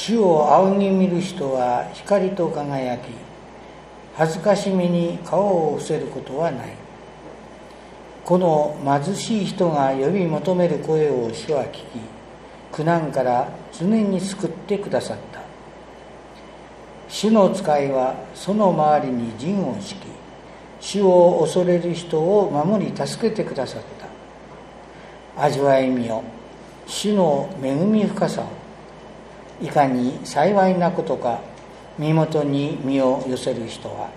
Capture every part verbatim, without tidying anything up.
主を仰ぎ見る人は光と輝き、恥ずかしみに顔を伏せることはない。この貧しい人が呼び求める声を主は聞き、苦難から常に救ってくださった。主の使いはその周りに陣を敷き、主を恐れる人を守り助けてくださった。味わいみよ、主の恵み深さを。いかに幸いなことか、身元に身を寄せる人は。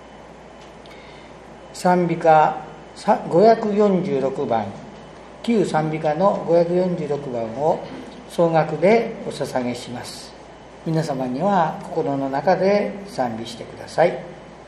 賛美歌ごひゃくよんじゅうろくばん、旧賛美歌のごひゃくよんじゅうろくばんを総額でお捧げします。皆様には心の中で賛美してください。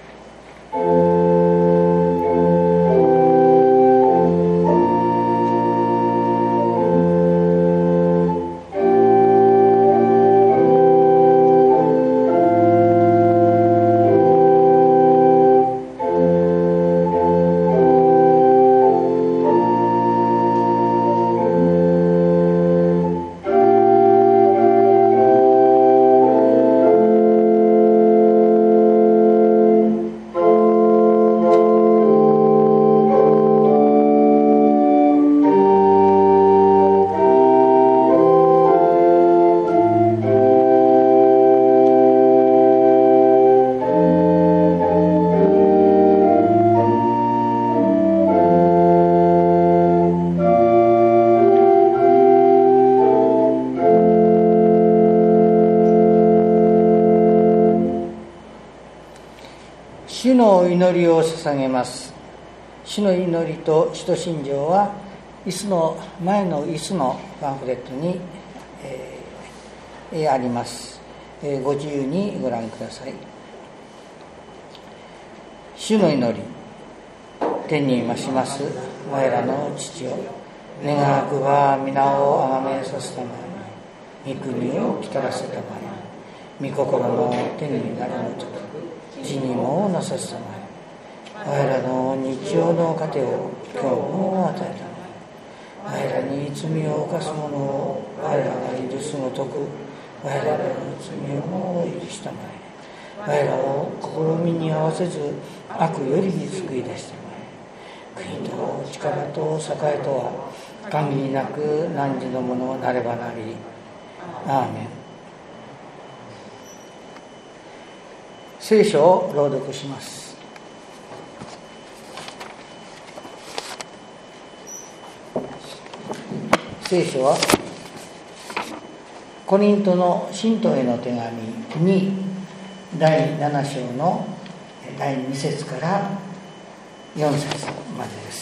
主の祈りを捧げます。主の祈りと使徒信条は椅子の前の椅子のパンフレットに、えー、あります、えー、ご自由にご覧ください。主の祈り。天に増します我らの父よ、願わくは皆をあがめさせたまえ、御国を来たらせたまえ、御心の天になるのと地にもなさせたまえ、我らの日曜の糧を今日も与えたまえ、我らに罪を犯す者を我らが許すごとく我らの罪をも許したまえ、我らを試みに合わせず悪よりに救い出したまえ、国と力と栄とは限りなく汝のものなればなり。アーメン。聖書を朗読します。聖書はコリントの信徒への手紙にだいなな章のだいに節からよん節までです。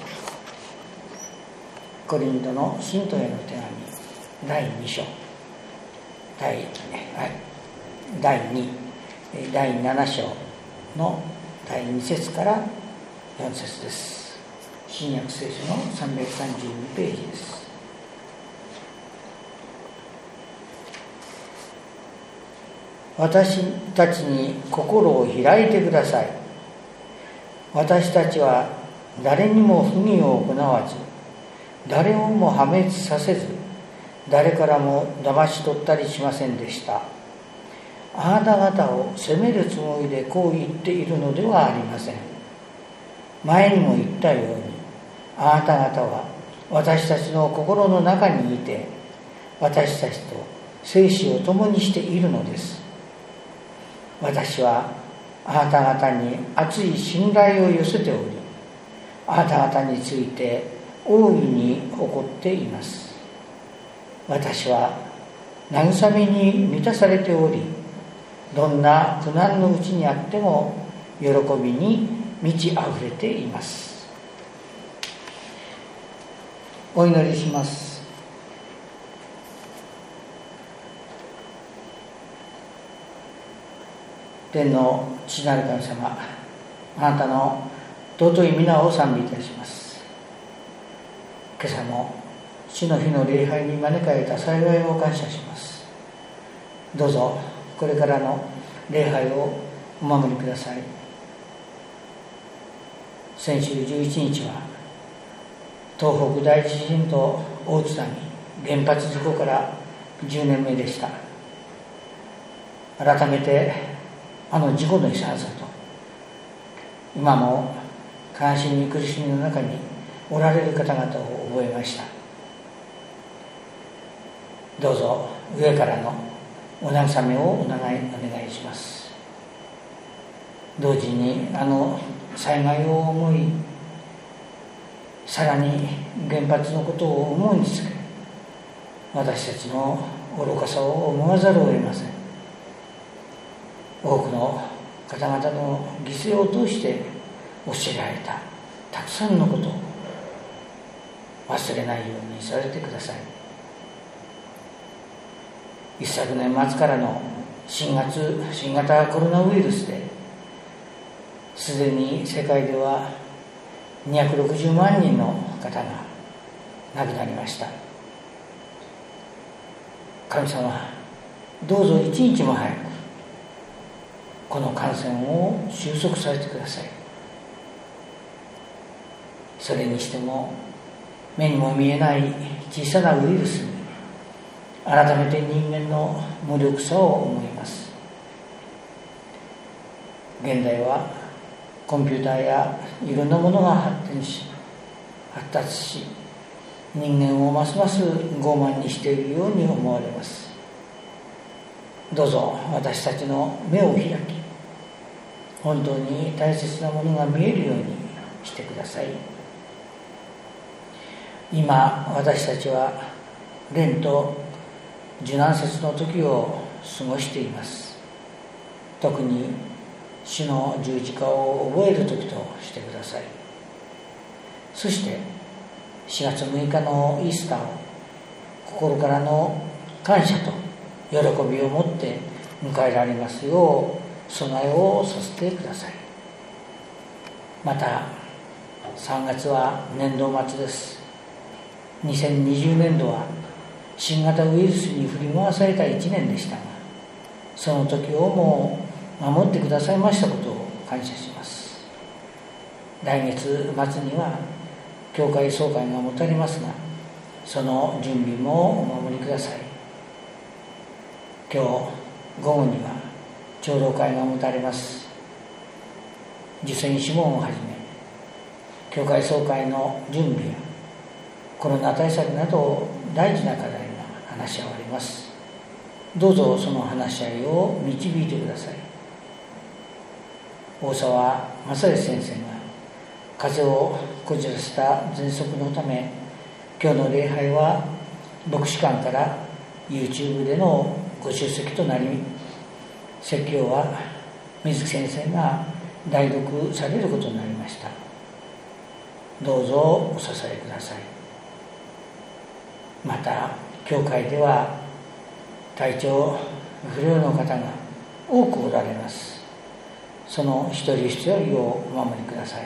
コリントの信徒への手紙だいに章だい、はい、だいにだいなな章のだいに節からよん節です。新約聖書のさんびゃくさんじゅうにページです。私たちに心を開いてください。私たちは誰にも不義を行わず、誰をも破滅させず、誰からも騙し取ったりしませんでした。あなた方を責めるつもりでこう言っているのではありません。前にも言ったように、あなた方は私たちの心の中にいて、私たちと生死を共にしているのです。私はあなた方に厚い信頼を寄せており、あなた方について大いに誇っています。私は慰めに満たされており、どんな苦難のうちにあっても喜びに満ち溢れています。お祈りします。天の父なる神様、あなたの尊い皆を賛美いたします。今朝も主の日の礼拝に招かれた幸いを感謝します。どうぞこれからの礼拝をお守りください。先週じゅういちにちは東北大地震と大津波、原発事故からじゅうねんめでした。 改めてあの事故の悲惨さと今も悲しみ苦しみの中におられる方々を覚えました。どうぞ上からのお慰めをお願いお願いします。同時にあの災害を思い、さらに原発のことを思いにつけ、私たちの愚かさを思わざるを得ません。多くの方々の犠牲を通して教えられたたくさんのことを忘れないようにされてください。一昨年末からの新月新型コロナウイルスですでに世界ではにひゃくろくじゅうまんにんの方が亡くなりました。神様、どうぞ一日も早くこの感染を収束させてください。それにしても目にも見えない小さなウイルスに改めて人間の無力さを思います。現代はコンピューターやいろんなものが発展し発達し、人間をますます傲慢にしているように思われます。どうぞ私たちの目を開き、本当に大切なものが見えるようにしてください。今私たちは連と受難節の時を過ごしています。特に主の十字架を覚える時としてください。そしてしがつむいかのイースターを心からの感謝と喜びを持って迎えられますよう備えをさせてください。またさんがつは年度末です。にせんにじゅうねんどは新型ウイルスに振り回されたいちねんでしたが、その時をも守ってくださいましたことを感謝します。来月末には教会総会が持たれますが、その準備もお守りください。今日午後には長老会が持たれます。受選諮問をはじめ教会総会の準備やコロナ対策など大事な課題が話し合われます。どうぞその話し合いを導いてください。大沢正義先生が風邪をこじらせた喘息のため、今日の礼拝は牧師館から YouTube でのご出席となり、説教は水木先生が代読されることになりました。どうぞお支えください。また教会では体調不良の方が多くおられます。その一人一人をお守りください。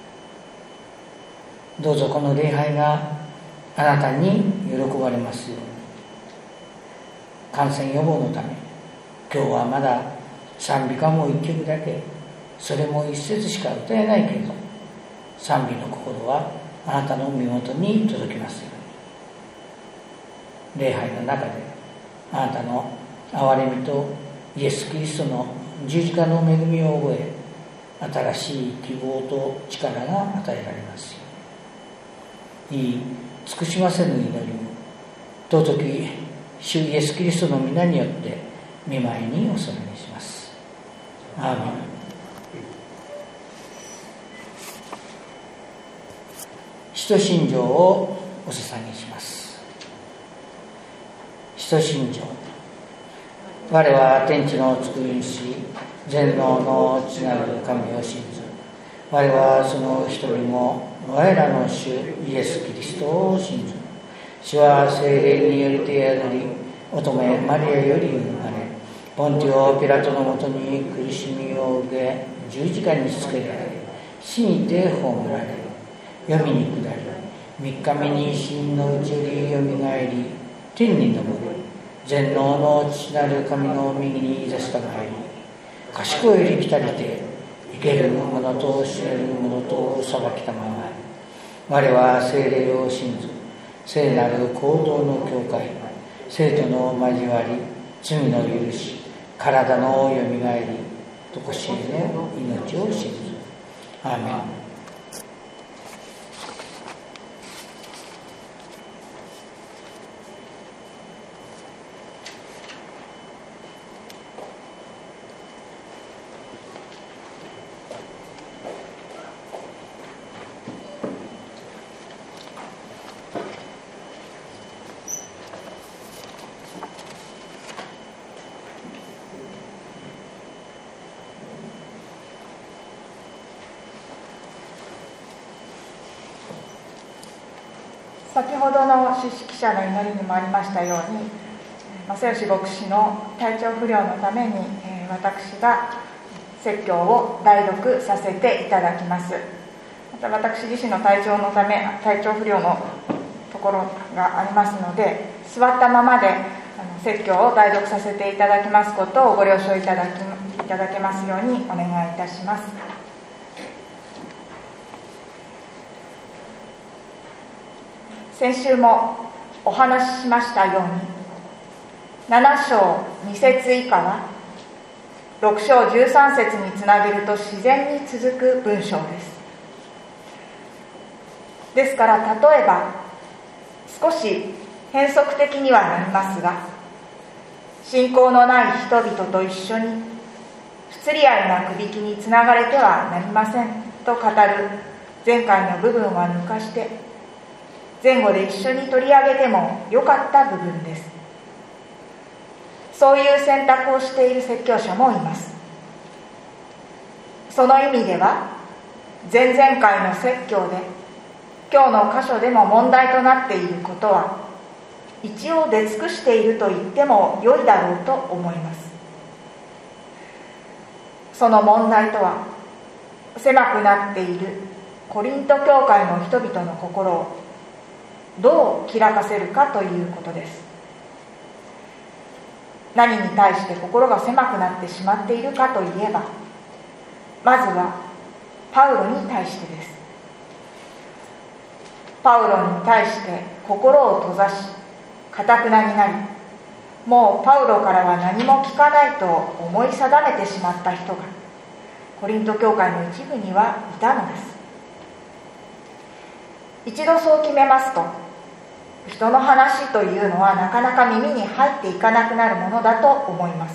どうぞこの礼拝があなたに喜ばれますように。感染予防のため今日はまだ賛美歌も一曲だけ、それも一節しか歌えないけれど、賛美の心はあなたの身元に届きますように。礼拝の中であなたの憐れみとイエス・キリストの十字架の恵みを覚え、新しい希望と力が与えられますように。いい尽くしませぬ祈りを尊き主イエス・キリストの皆によって御前にお供えします。アーメン。使徒信条をお捧げします。使徒信条。我は天地の作り主、全能の地なる神を信ず。我はその一人も我らの主イエス・キリストを信ず。主は聖霊によりて宿り、乙女マリアより生まれ、ポンティオ・ピラトのもとに苦しみを受け、十字架につけられ、死にて葬られ、黄泉に下り、三日目に死人のうちよりよみがえり、天に昇る。全能の父なる神の右に座したまえり、賢いより来たりて、生ける者と死ねる者と裁きたまま。我は聖霊を信ず、聖なる行動の教会、生徒の交わり、罪の許し、 体のよみがえりとこしえの命を信ず。アーメン。 先ほどの出席者の祈りにもありましたように、正義牧師の体調不良のために、えー、私が説教を代読させていただきます。また私自身の体調のため体調不良のところがありますので、座ったままであの説教を代読させていただきますことをご了承いただきいただけますようにお願いいたします。先週もお話ししましたように、なな章に節以下はろく章じゅうさん節につなげると自然に続く文章です。ですから例えば少し変則的にはなりますが、信仰のない人々と一緒に不釣り合いなくびきにつながれてはなりませんと語る前回の部分は抜かして、前後で一緒に取り上げてもよかった部分です。そういう選択をしている説教者もいます。その意味では、前々回の説教で今日の箇所でも問題となっていることは一応出尽くしていると言っても良いだろうと思います。その問題とは、狭くなっているコリント教会の人々の心をどう開かせるかということです。何に対して心が狭くなってしまっているかといえば、まずはパウロに対してです。パウロに対して心を閉ざし、堅くなになり、もうパウロからは何も聞かないと思い定めてしまった人がコリント教会の一部にはいたのです。一度そう決めますと、人の話というのはなかなか耳に入っていかなくなるものだと思います。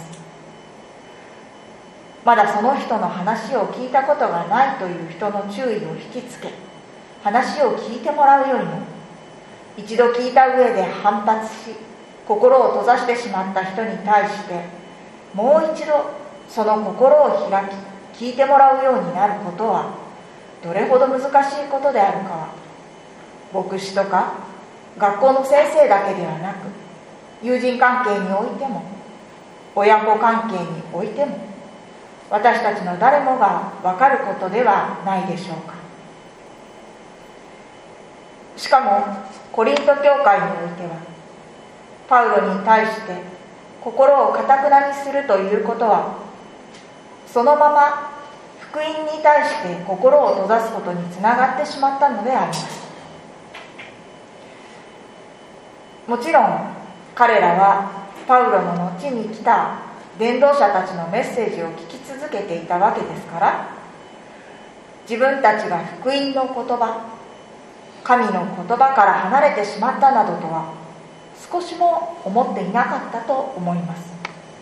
まだその人の話を聞いたことがないという人の注意を引きつけ、話を聞いてもらうよりも、一度聞いた上で反発し心を閉ざしてしまった人に対して、もう一度その心を開き聞いてもらうようになることはどれほど難しいことであるかは、牧師とか学校の先生だけではなく、友人関係においても親子関係においても、私たちの誰もが分かることではないでしょうか。しかもコリント教会においては、パウロに対して心を堅くなにするということは、そのまま福音に対して心を閉ざすことにつながってしまったのであります。もちろん彼らはパウロの後に来た伝道者たちのメッセージを聞き続けていたわけですから、自分たちが福音の言葉、神の言葉から離れてしまったなどとは少しも思っていなかったと思います。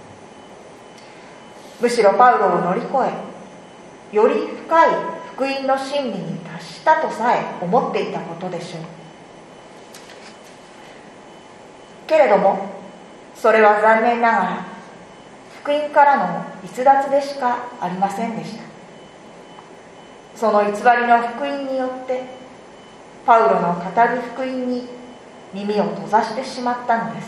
むしろパウロを乗り越え、より深い福音の真理に達したとさえ思っていたことでしょう。けれどもそれは残念ながら福音からの逸脱でしかありませんでした。その偽りの福音によってパウロの語る福音に耳を閉ざしてしまったのです。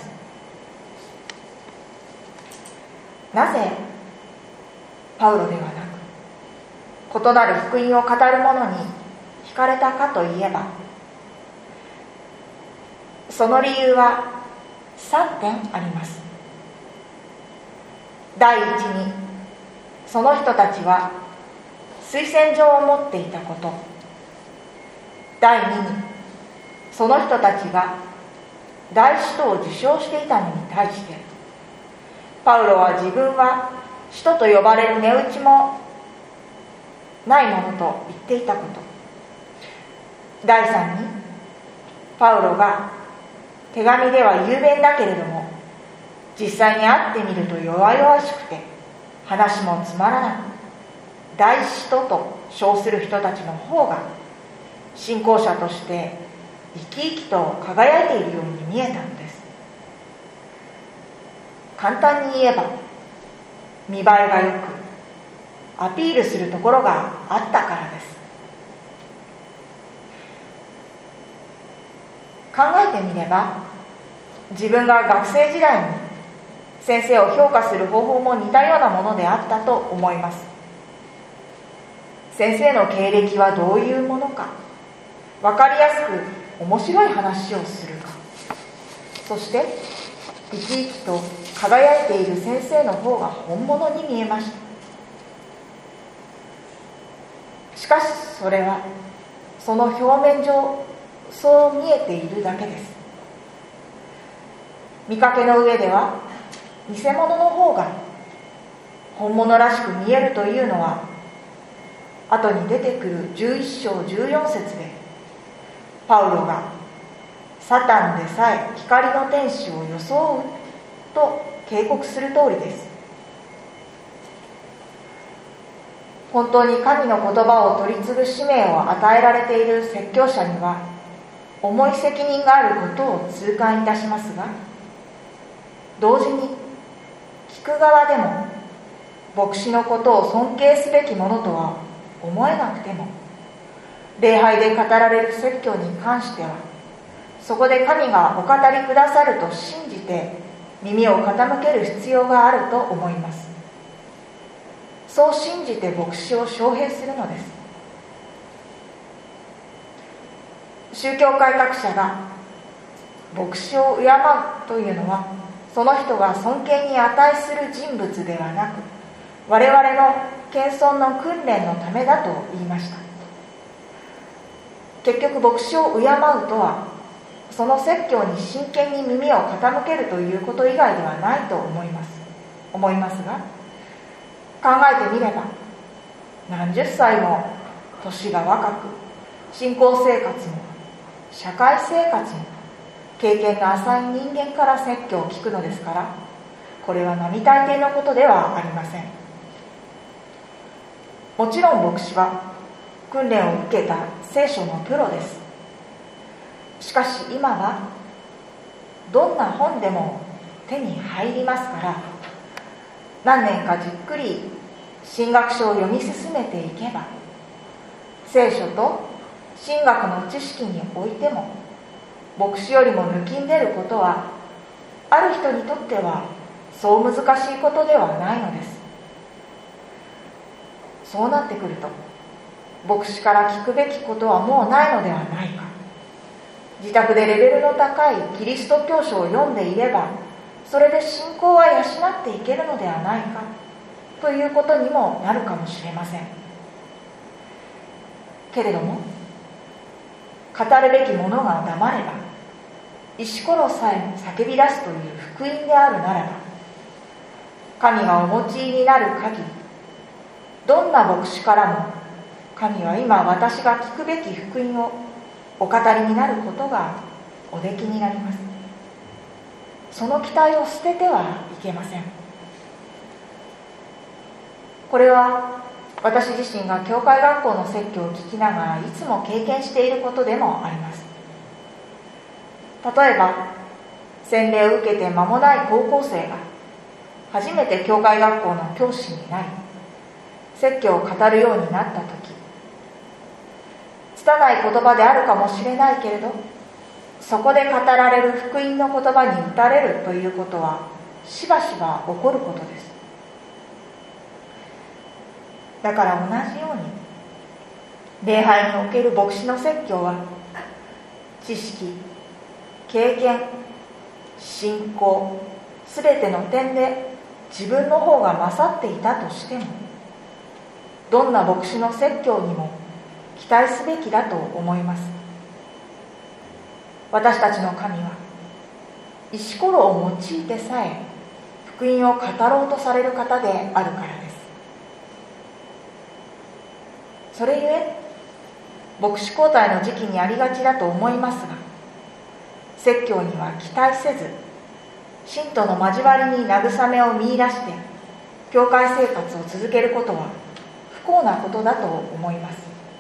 なぜパウロではなく異なる福音を語る者に惹かれたかといえば、その理由はさんてんあります。第一に、その人たちは推薦状を持っていたこと。第二に、その人たちが大使徒を受賞していたのに対して、パウロは自分は使徒と呼ばれる値打ちもないものと言っていたこと。第三に、パウロが手紙では雄弁だけれども、実際に会ってみると弱々しくて話もつまらない大使徒と称する人たちの方が信仰者として生き生きと輝いているように見えたのです。簡単に言えば見栄えがよくアピールするところがあったからです。考えてみれば、自分が学生時代に先生を評価する方法も似たようなものであったと思います。先生の経歴はどういうものか、分かりやすく面白い話をするか、そして生き生きと輝いている先生の方が本物に見えました。しかしそれはその表面上そう見えているだけです。見かけの上では偽物の方が本物らしく見えるというのは、後に出てくるじゅういっ章じゅうよん節でパウロがサタンでさえ光の天使を装うと警告する通りです。本当に神の言葉を取り継ぐ使命を与えられている説教者には重い責任があることを痛感いたしますが、同時に聞く側でも牧師のことを尊敬すべきものとは思えなくても、礼拝で語られる説教に関してはそこで神がお語りくださると信じて耳を傾ける必要があると思います。そう信じて牧師を招聘するのです。宗教改革者が牧師を敬うというのは、その人が尊敬に値する人物ではなく、我々の謙遜の訓練のためだと言いました。結局牧師を敬うとは、その説教に真剣に耳を傾けるということ以外ではないと思います思いますが、考えてみれば、何十歳も年が若く、信仰生活も社会生活も経験の浅い人間から説教を聞くのですから、これは並大抵のことではありません。もちろん牧師は訓練を受けた聖書のプロです。しかし今はどんな本でも手に入りますから、何年かじっくり神学書を読み進めていけば、聖書と神学の知識においても牧師よりも抜きんでることは、ある人にとってはそう難しいことではないのです。そうなってくると、牧師から聞くべきことはもうないのではないか。自宅でレベルの高いキリスト教書を読んでいれば、それで信仰は養っていけるのではないかということにもなるかもしれません。けれども、語るべきものが黙れば、石ころさえ叫び出すという福音であるならば、神がお持ちになる限り、どんな牧師からも神は今私が聞くべき福音をお語りになることがおできになります。その期待を捨ててはいけません。これは私自身が教会学校の説教を聞きながらいつも経験していることでもあります。例えば洗礼を受けて間もない高校生が初めて教会学校の教師になり、説教を語るようになったとき、拙い言葉であるかもしれないけれど、そこで語られる福音の言葉に打たれるということはしばしば起こることです。だから同じように、礼拝における牧師の説教は知識、経験、信仰、すべての点で自分の方が勝っていたとしても、どんな牧師の説教にも期待すべきだと思います。私たちの神は石ころを用いてさえ福音を語ろうとされる方であるからです。それゆえ牧師交代の時期にありがちだと思いますが、説教には期待せず、信徒の交わりに慰めを見出して教会生活を続けることは不幸なことだと思います。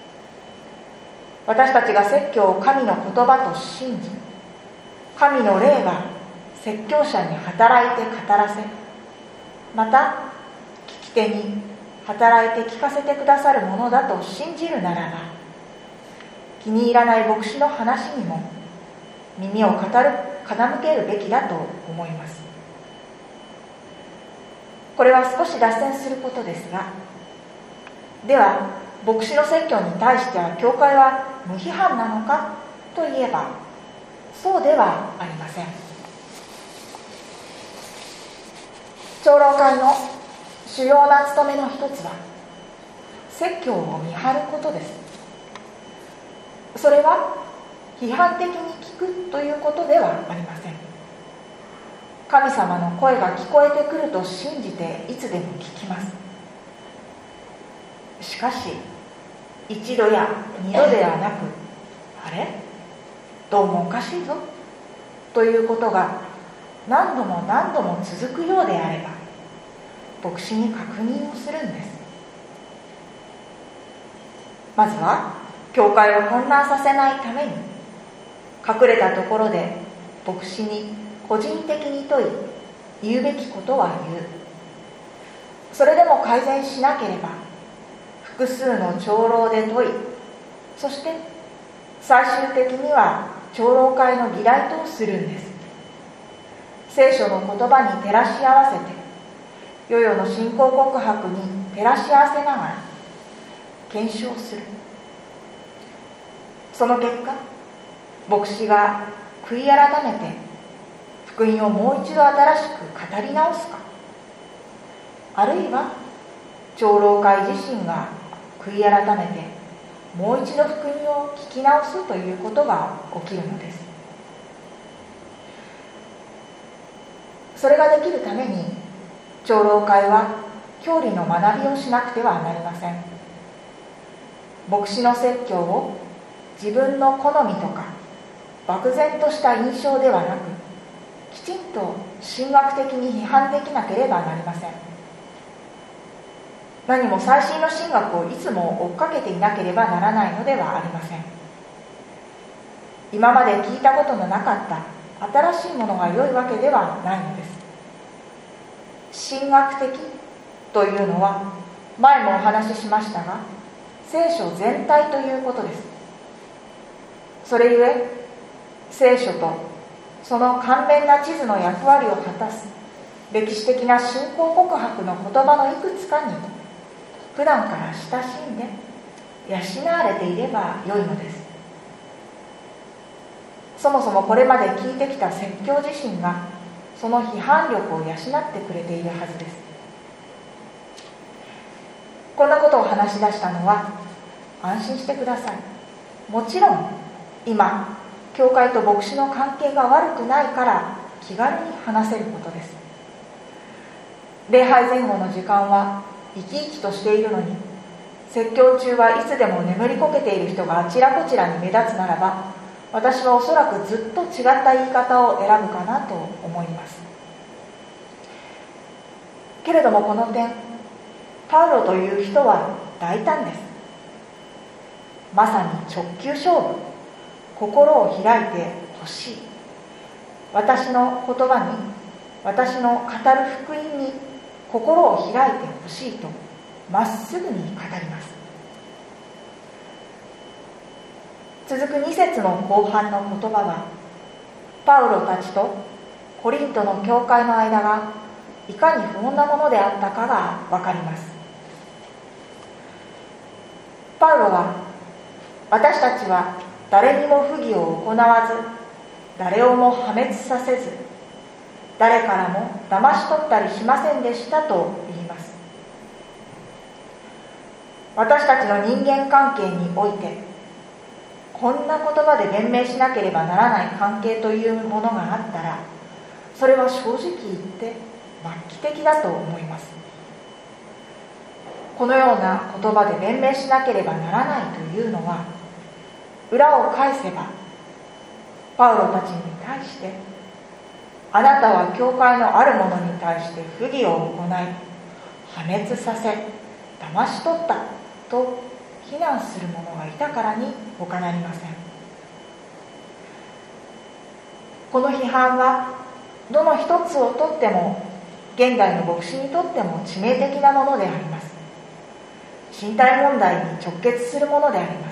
私たちが説教を神の言葉と信じ、神の霊が説教者に働いて語らせ、また聞き手に働いて聞かせてくださるものだと信じるならば、気に入らない牧師の話にも耳を語る傾けるべきだと思います。これは少し脱線することですが、では牧師の説教に対しては教会は無批判なのかといえば、そうではありません。長老会の主要な務めの一つは説教を見張ることです。それは批判的に聞くということではありません。神様の声が聞こえてくると信じていつでも聞きます。しかし一度や二度ではなく、あれどうもおかしいぞということが何度も何度も続くようであれば、牧師に確認をするんです。まずは教会を混乱させないために、隠れたところで牧師に個人的に問い、言うべきことは言う。それでも改善しなければ複数の長老で問い、そして最終的には長老会の議題とするんです。聖書の言葉に照らし合わせて、世々の信仰告白に照らし合わせながら検証する。その結果、牧師が悔い改めて福音をもう一度新しく語り直すか、あるいは長老会自身が悔い改めてもう一度福音を聞き直すということが起きるのです。それができるために長老会は教理の学びをしなくてはなりません。牧師の説教を自分の好みとか漠然とした印象ではなく、きちんと神学的に批判できなければなりません。何も最新の神学をいつも追っかけていなければならないのではありません。今まで聞いたことのなかった新しいものが良いわけではないのです。神学的というのは前もお話ししましたが、聖書全体ということです。それゆえ聖書とその簡便な地図の役割を果たす歴史的な信仰告白の言葉のいくつかに普段から親しんで養われていればよいのです。そもそもこれまで聞いてきた説教自身がその批判力を養ってくれているはずです。こんなことを話し出したのは安心してください。もちろん今教会と牧師の関係が悪くないから気軽に話せることです。礼拝前後の時間は生き生きとしているのに、説教中はいつでも眠りこけている人があちらこちらに目立つならば、私はおそらくずっと違った言い方を選ぶかなと思います。けれどもこの点、パウロという人は大胆です。まさに直球勝負、心を開いてほしい。私の言葉に、私の語る福音に心を開いてほしいとまっすぐに語ります。続くに節の後半の言葉は、パウロたちとコリントの教会の間がいかに不穏なものであったかがわかります。パウロは、私たちは誰にも不義を行わず、誰をも破滅させず、誰からも騙し取ったりしませんでしたと言います。私たちの人間関係において、こんな言葉で弁明しなければならない関係というものがあったら、それは正直言って末期的だと思います。このような言葉で弁明しなければならないというのは、裏を返せばパウロたちに対して、あなたは教会のある者に対して不義を行い、破滅させ、騙し取ったと非難する者がいたからに他なりません。この批判はどの一つをとっても現代の牧師にとっても致命的なものであります。身体問題に直結するものであります。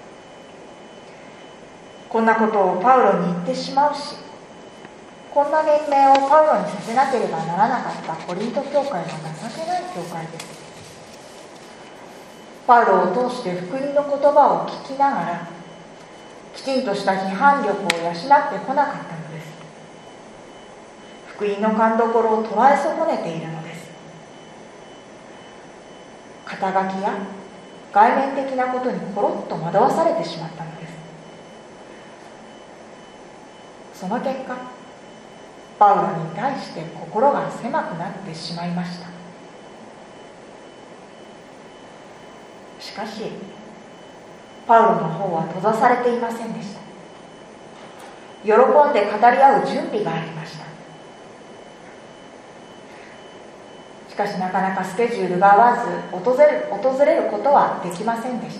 こんなことをパウロに言ってしまうし、こんな弁明をパウロにさせなければならなかったコリント教会は情けない教会です。パウロを通して福音の言葉を聞きながら、きちんとした批判力を養ってこなかったのです。福音の勘どころを捉え損ねているのです。肩書きや外面的なことにコロッと惑わされてしまったのです。その結果、パウロに対して心が狭くなってしまいました。しかし、パウロの方は閉ざされていませんでした。喜んで語り合う準備がありました。しかしなかなかスケジュールが合わず訪れる、訪れることはできませんでした。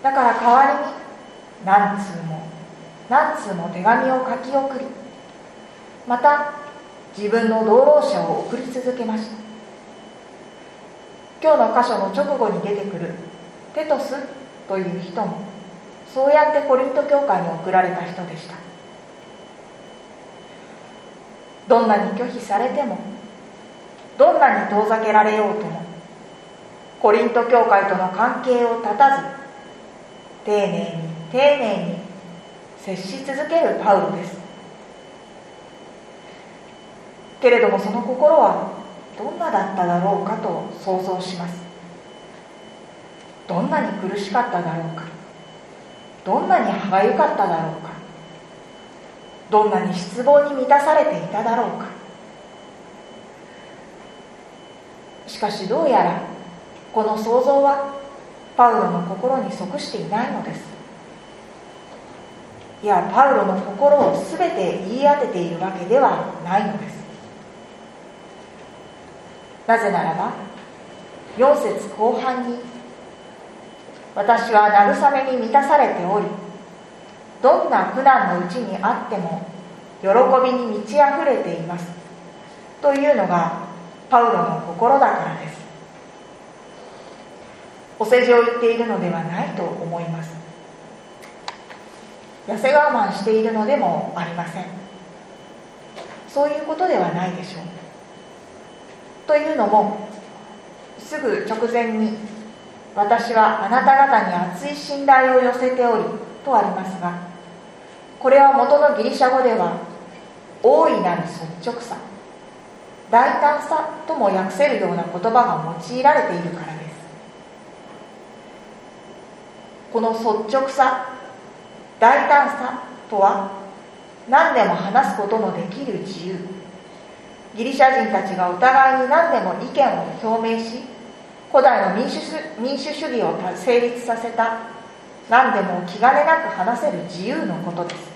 だから代わりに何通も何通も手紙を書き送り、また自分の同労者を送り続けました。今日の箇所の直後に出てくるテトスという人もそうやってコリント教会に送られた人でした。どんなに拒否されても、どんなに遠ざけられようとも、コリント教会との関係を断たず、丁寧に丁寧に接し続けるパウロです。けれどもその心はどんなだっただろうかと想像します。どんなに苦しかっただろうか、どんなに歯がゆかっただろうか、どんなに失望に満たされていただろうか。しかしどうやらこの想像はパウロの心に即していないのです。いや、パウロの心をすべて言い当てているわけではないのです。なぜならばよん節後半に、私は慰めに満たされており、どんな苦難のうちにあっても喜びに満ち溢れていますというのがパウロの心だからです。お世辞を言っているのではないと思います。痩せ我慢しているのでもありません。そういうことではないでしょう。というのも、すぐ直前に、私はあなた方に熱い信頼を寄せておりとありますが、これは元のギリシャ語では大いなる率直さ、大胆さとも訳せるような言葉が用いられているからです。この率直さ、大胆さとは、何でも話すことのできる自由。ギリシャ人たちがお互いに何でも意見を表明し、古代の民主民主主義を成立させた、何でも気兼ねなく話せる自由のことです。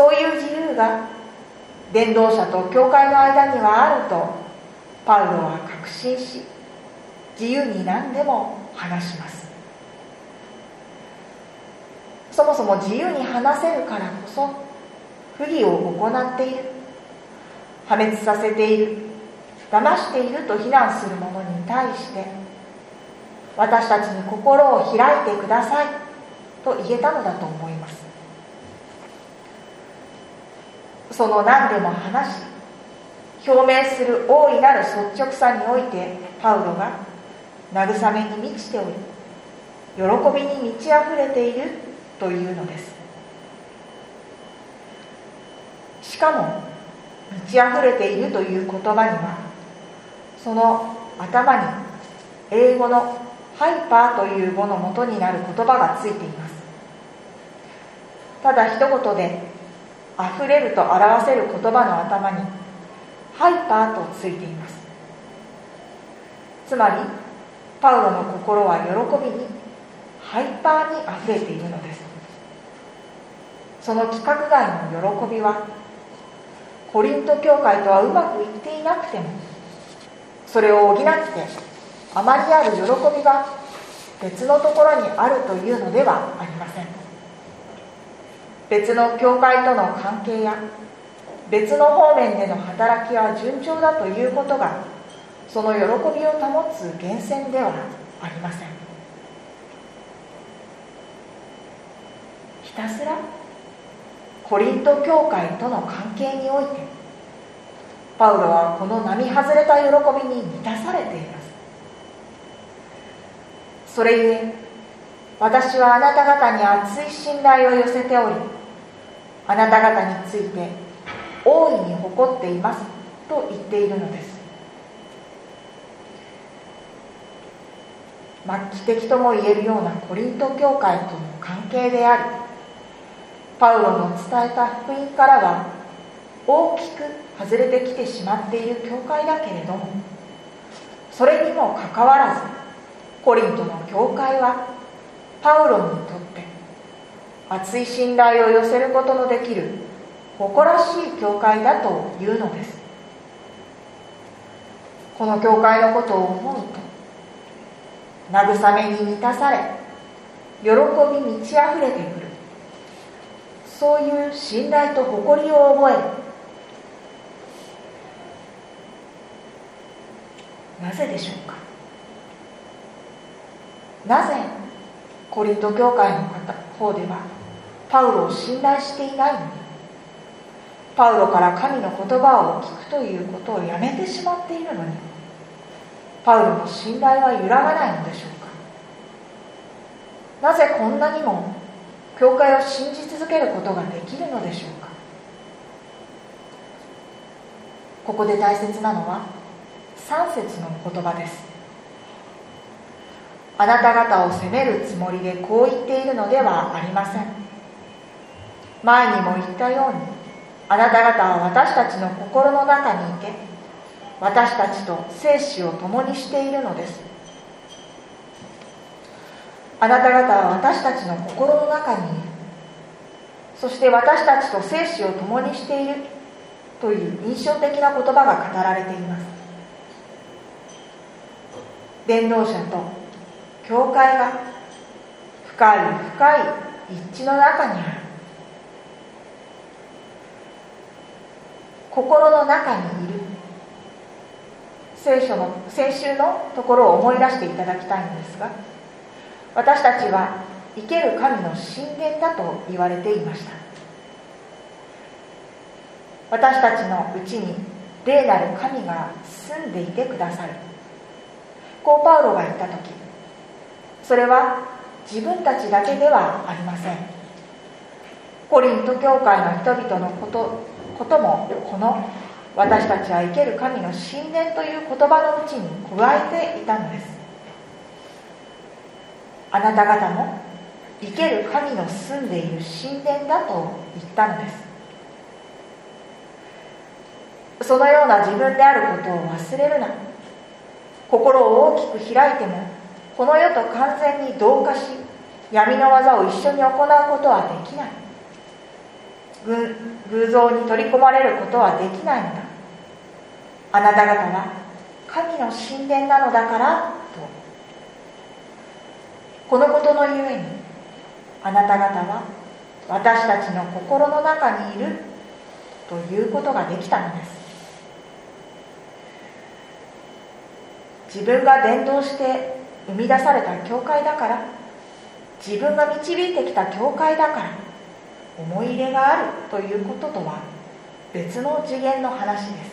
そういう自由が伝道者と教会の間にはあるとパウロは確信し、自由に何でも話します。そもそも自由に話せるからこそ不義を行っている、破滅させている、騙していると非難する者に対して、私たちに心を開いてくださいと言えたのだと思います。その何でも話し表明する大いなる率直さにおいて、パウロが慰めに満ちており、喜びに満ち溢れているというのです。しかも満ち溢れているという言葉には、その頭に英語のハイパーという語の元になる言葉がついています。ただ一言であふれると表せる言葉の頭にハイパーとついています。つまりパウロの心は喜びにハイパーにあふれているのです。その規格外の喜びはコリント教会とはうまくいっていなくても、それを補ってあまりある喜びが別のところにあるというのではありません。別の教会との関係や別の方面での働きは順調だということがその喜びを保つ源泉ではありません。ひたすらコリント教会との関係においてパウロはこの並外れた喜びに満たされています。それゆえ私はあなた方に熱い信頼を寄せており、あなた方について大いに誇っていますと言っているのです。末期的とも言えるようなコリント教会との関係であり、パウロの伝えた福音からは大きく外れてきてしまっている教会だけれども、それにもかかわらずコリントの教会はパウロにとって熱い信頼を寄せることのできる誇らしい教会だというのです。この教会のことを思うと慰めに満たされ、喜び満ち溢れてくる、そういう信頼と誇りを覚える。なぜでしょうか。なぜコリント教会の方ではパウロを信頼していないのに、パウロから神の言葉を聞くということをやめてしまっているのに、パウロの信頼は揺らがないのでしょうか。なぜこんなにも教会を信じ続けることができるのでしょうか。ここで大切なのはさん節の言葉です。あなた方を責めるつもりでこう言っているのではありません。前にも言ったように、あなた方は私たちの心の中にいて、私たちと生死を共にしているのです。あなた方は私たちの心の中にいる。そして私たちと生死を共にしているという印象的な言葉が語られています。伝道者と教会が深い深い一致の中にある。心の中にいる。聖書の先週のところを思い出していただきたいのですが、私たちは生ける神の神殿だと言われていました。私たちのうちに霊なる神が住んでいてくださる、こうパウロが言ったとき、それは自分たちだけではありません。コリント教会の人々のことこともこの私たちは生ける神の神殿という言葉のうちに加えていたのです。あなた方も生ける神の住んでいる神殿だと言ったのです。そのような自分であることを忘れるな。心を大きく開いてもこの世と完全に同化し、闇の技を一緒に行うことはできない。偶像に取り込まれることはできないのだ。あなた方は神の神殿なのだからと。このことのゆえにあなた方は私たちの心の中にいるということができたのです。自分が伝道して生み出された教会だから、自分が導いてきた教会だから思い入れがあるということとは別の次元の話です。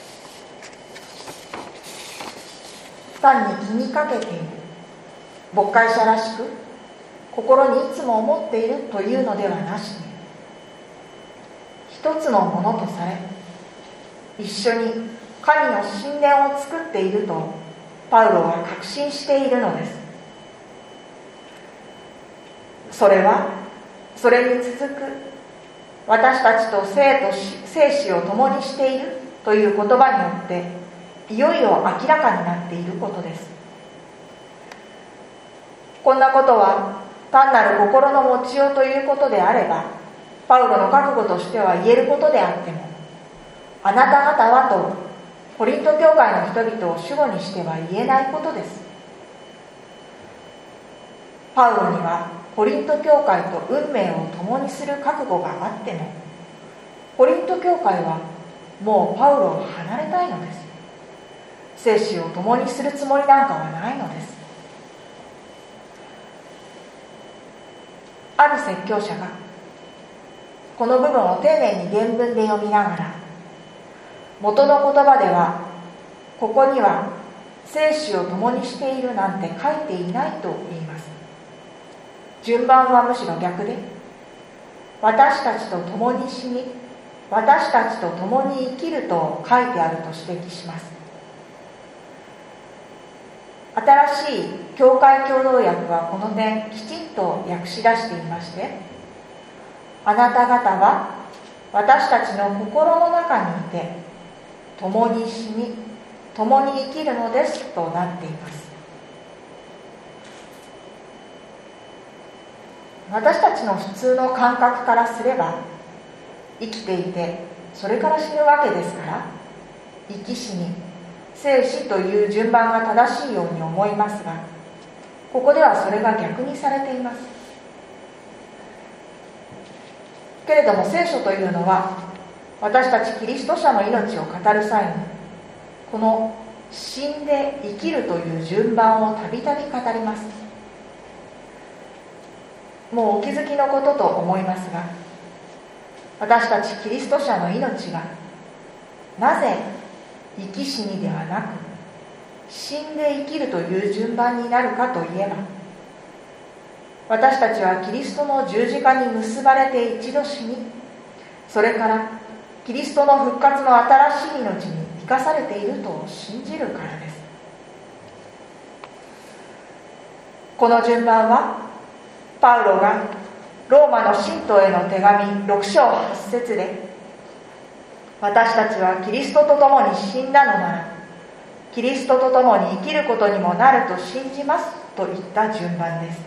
単に気にかけている、牧会者らしく心にいつも思っているというのではなしに、一つのものとされ一緒に神の神殿を作っているとパウロは確信しているのです。それはそれに続く私たちと生と生死を共にしているという言葉によっていよいよ明らかになっていることです。こんなことは単なる心の持ちようということであれば、パウロの覚悟としては言えることであっても、あなた方はとコリント教会の人々を主語にしては言えないことです。パウロにはコリント教会と運命を共にする覚悟があっても、コリント教会はもうパウロを離れたいのです。生死を共にするつもりなんかはないのです。ある説教者がこの部分を丁寧に原文で読みながら、元の言葉ではここには生死を共にしているなんて書いていないと言います。順番はむしろ逆で、私たちと共に死に私たちと共に生きると書いてあると指摘します。新しい教会共同訳はこの点きちんと訳し出していまして、あなた方は私たちの心の中にいて共に死に共に生きるのですとなっています。私たちの普通の感覚からすれば、生きていてそれから死ぬわけですから、生き死に生死という順番が正しいように思いますが、ここではそれが逆にされています。けれども聖書というのは、私たちキリスト者の命を語る際にこの死んで生きるという順番をたびたび語ります。もうお気づきのことと思いますが、私たちキリスト者の命がなぜ生き死にではなく死んで生きるという順番になるかといえば、私たちはキリストの十字架に結ばれて一度死に、それからキリストの復活の新しい命に生かされていると信じるからです。この順番はパウロがローマの信徒への手紙ろく章はち節で、私たちはキリストと共に死んだのならキリストと共に生きることにもなると信じますといった順番です。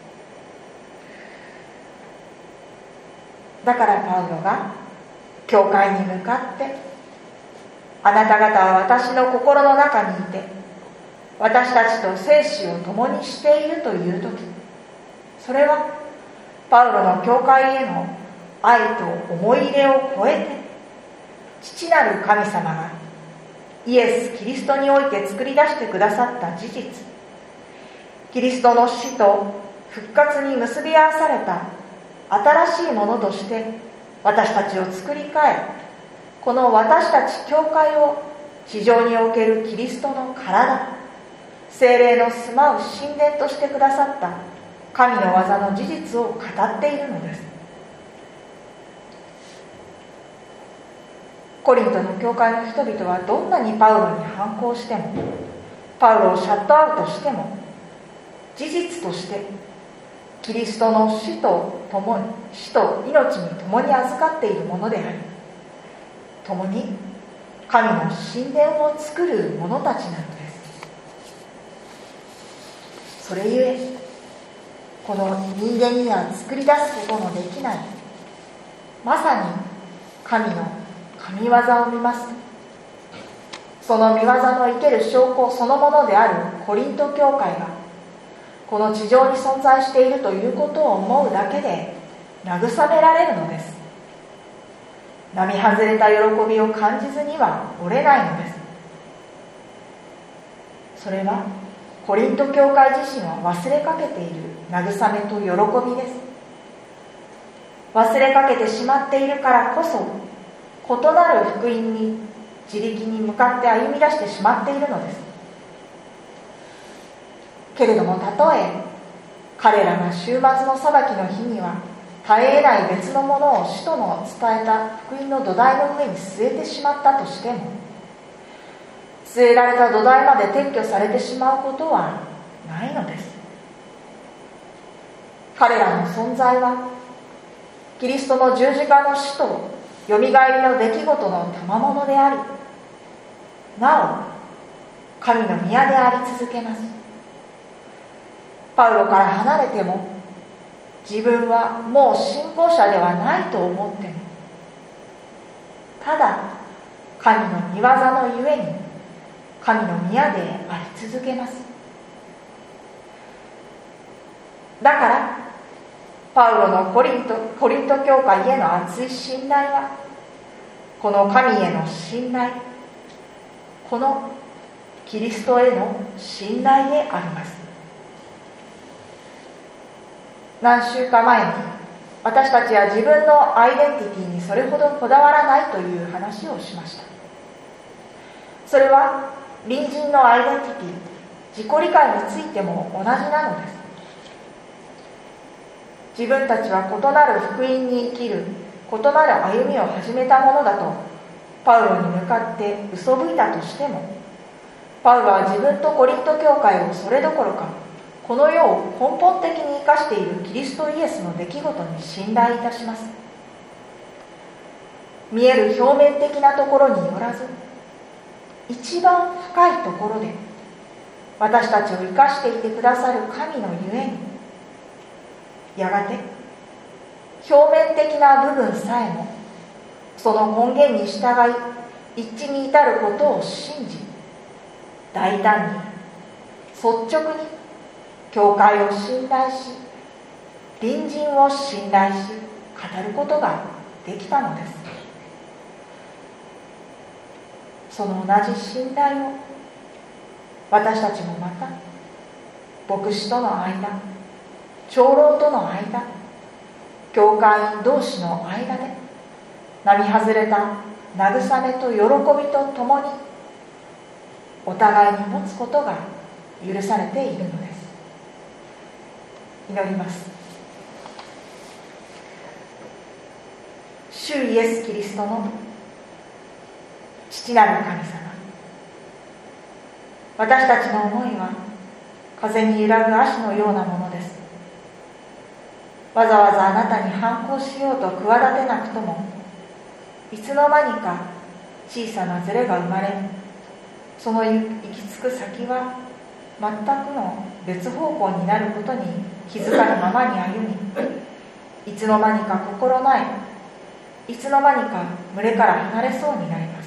だからパウロが教会に向かって、あなた方は私の心の中にいて私たちと生死を共にしているという時、それはパウロの教会への愛と思い入れを超えて、父なる神様がイエス・キリストにおいて作り出してくださった事実、キリストの死と復活に結び合わされた新しいものとして私たちを作り変え、この私たち教会を地上におけるキリストの体、聖霊の住まう神殿としてくださった神の技の事実を語っているのです。コリントの教会の人々はどんなにパウロに反抗しても、パウロをシャットアウトしても、事実としてキリストの死と共に死と命に共に預かっているものであり、共に神の神殿を作る者たちなのです。それゆえこの人間には作り出すことのできない、まさに神の神業を見ます。その見業の生ける証拠そのものであるコリント教会がこの地上に存在しているということを思うだけで慰められるのです。並外れた喜びを感じずにはおれないのです。それはコリント教会自身を忘れかけている慰めと喜びです。忘れかけてしまっているからこそ、異なる福音に自力に向かって歩み出してしまっているのです。けれども、たとえ彼らが終末の裁きの日には絶え得ない別のものを使徒の伝えた福音の土台の上に据えてしまったとしても、据えられた土台まで撤去されてしまうことはないのです。彼らの存在はキリストの十字架の死とよみがえりの出来事の賜物であり、なお神の宮であり続けます。パウロから離れても、自分はもう信仰者ではないと思っても、ただ神の御業のゆえに神の宮であり続けます。だからパウロのコリント、コリント教会への熱い信頼は、この神への信頼、このキリストへの信頼であります。何週か前に、私たちは自分のアイデンティティにそれほどこだわらないという話をしました。それは隣人のアイデンティティ、自己理解についても同じなのです。自分たちは異なる福音に生きる、異なる歩みを始めたものだとパウロに向かって嘘吹いたとしても、パウロは自分とコリント教会をそれどころか、この世を根本的に生かしているキリストイエスの出来事に信頼いたします。見える表面的なところによらず、一番深いところで私たちを生かしていてくださる神のゆえに、やがて表面的な部分さえもその根源に従い一致に至ることを信じ、大胆に率直に教会を信頼し、隣人を信頼し語ることができたのです。その同じ信頼を私たちもまた牧師との間、長老との間、教会員同士の間で並外れた慰めと喜びとともにお互いに持つことが許されているのです。祈ります。主イエス・キリストの父なる神様、私たちの思いは風に揺らぐ足のようなものです。わざわざあなたに反抗しようと企てなくとも、いつの間にか小さなズレが生まれ、その行き着く先は全くの別方向になることに気づかぬままに歩み、いつの間にか心ない、いつの間にか群れから離れそうになります。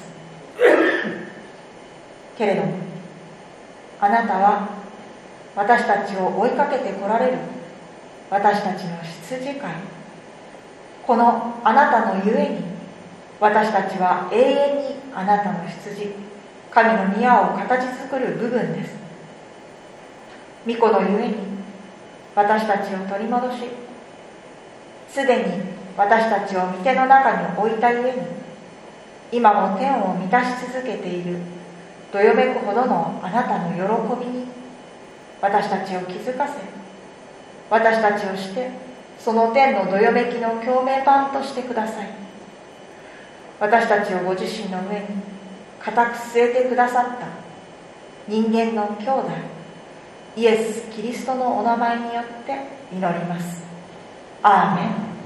けれどもあなたは私たちを追いかけてこられる私たちの羊飼い、このあなたのゆえに私たちは永遠にあなたの羊、神の宮を形作る部分です。御子のゆえに私たちを取り戻し、すでに私たちを御手の中に置いたゆえに、今も天を満たし続けているどよめくほどのあなたの喜びに私たちを気づかせ、私たちをしてその天のどよめきの共鳴版としてください。私たちをご自身の上に固く据えてくださった人間の兄弟イエス・キリストのお名前によって祈ります。アーメン。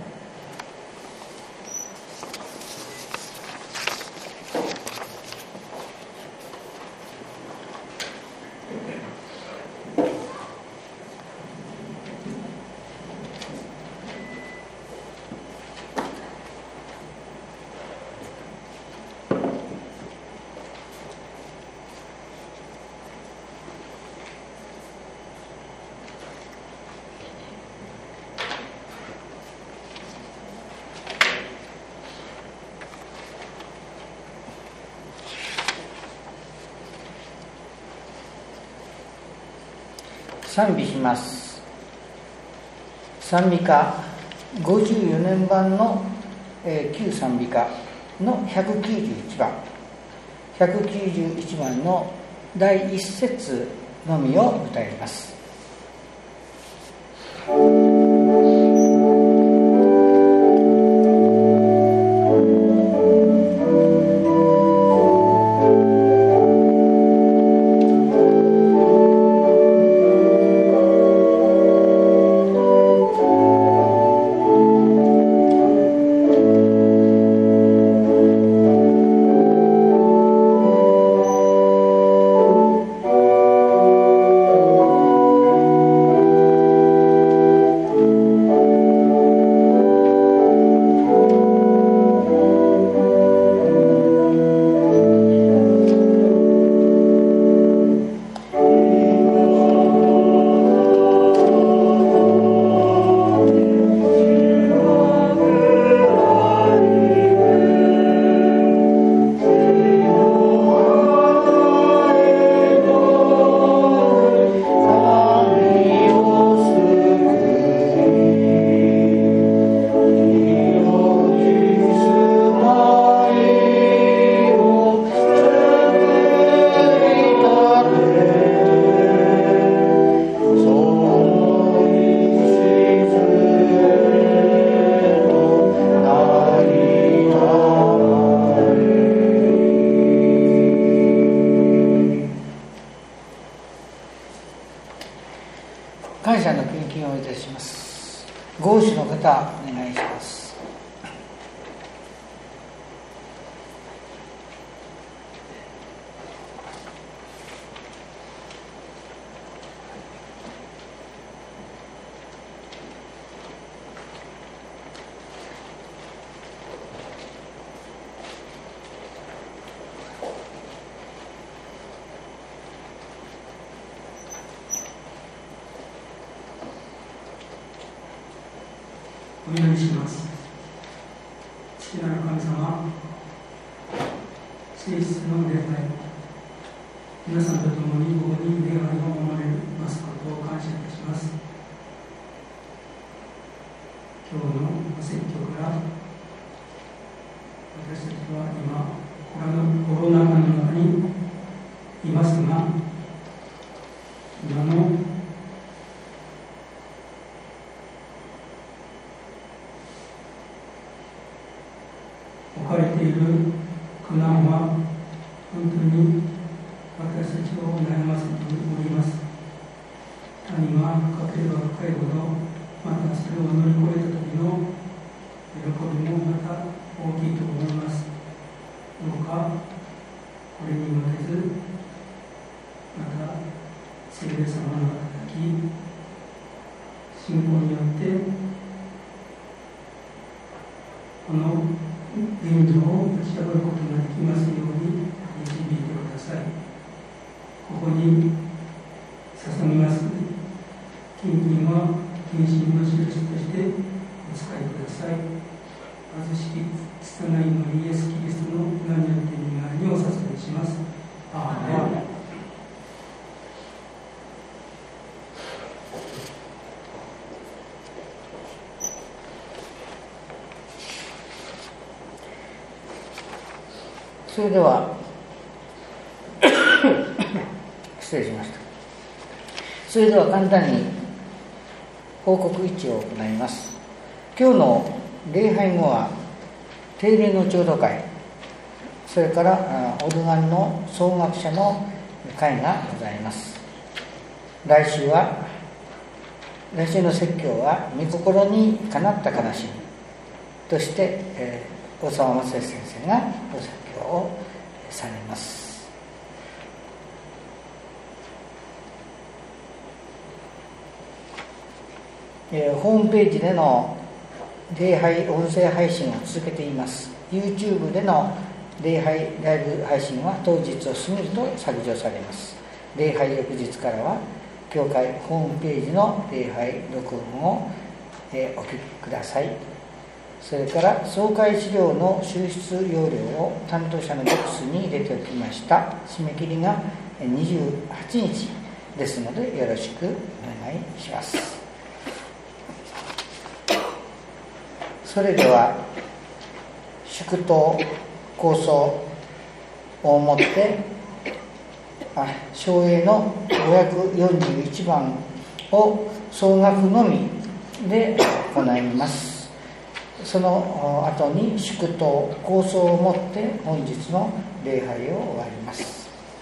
賛美します。賛美歌ごじゅうよねん版の、えー、旧賛美歌のひゃくきゅうじゅういちばん、ひゃくきゅうじゅういちばんのだいいっ節のみを歌います。 お祈りします。父なる神様、聖室の礼拝、皆さんと共にここに礼拝を守れますことを感謝いたします。今日の説教から私たちは今コロナ禍の中にいますが、今の置かれている苦難は本当に私たちを悩ませております。谷が深ければ深いほど、またそれを乗り越えた時の喜びもまた大きいと思います。どうかこれに負けず、また聖霊様の働き、信仰によってこの現状を打ち破ることができますように導いてください。ここに捧げます献金は献身の印としてお使いください。貧しき拙いのイエス・キリストの名によって御前にお捧げします。アーメン。 それでは失礼しました。それでは簡単に報告一を行います。今日の礼拝後は定例の聴導会、それからオルガンの奏楽者の会がございます。来週は来週の説教は御心にかなった悲しみとして、えー、大沢正先生がご説教をされます。えー、ホームページでの礼拝音声配信を続けています。 YouTube での礼拝ライブ配信は当日を過ぎると削除されます。礼拝翌日からは教会ホームページの礼拝録音を、えー、お聞きください。それから総会資料の収出要領を担当者のボックスに入れておきました。締め切りがにじゅうはちにちですのでよろしくお願いします。それでは祝祷構想をもって唱詠のごひゃくよんじゅういちばんを奏楽のみで行います。その後に祝祷構想をもって本日の礼拝を終わります。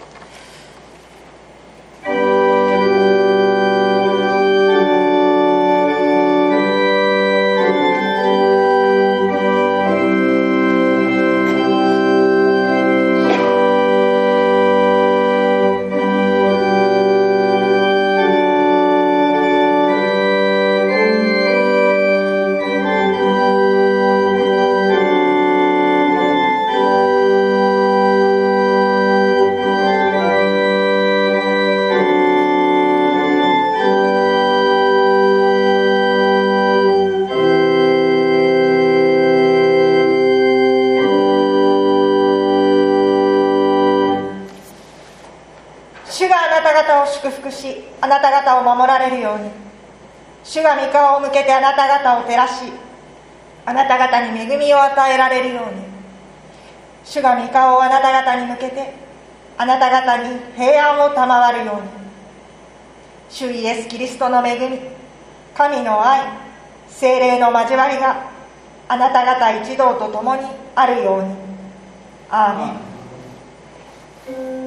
祝福し、あなた方を守られるように、主が御顔を向けてあなた方を照らし、あなた方に恵みを与えられるように、主が御顔をあなた方に向けてあなた方に平安を賜るように、主イエス・キリストの恵み、神の愛、聖霊の交わりがあなた方一同と共にあるように。アーメン。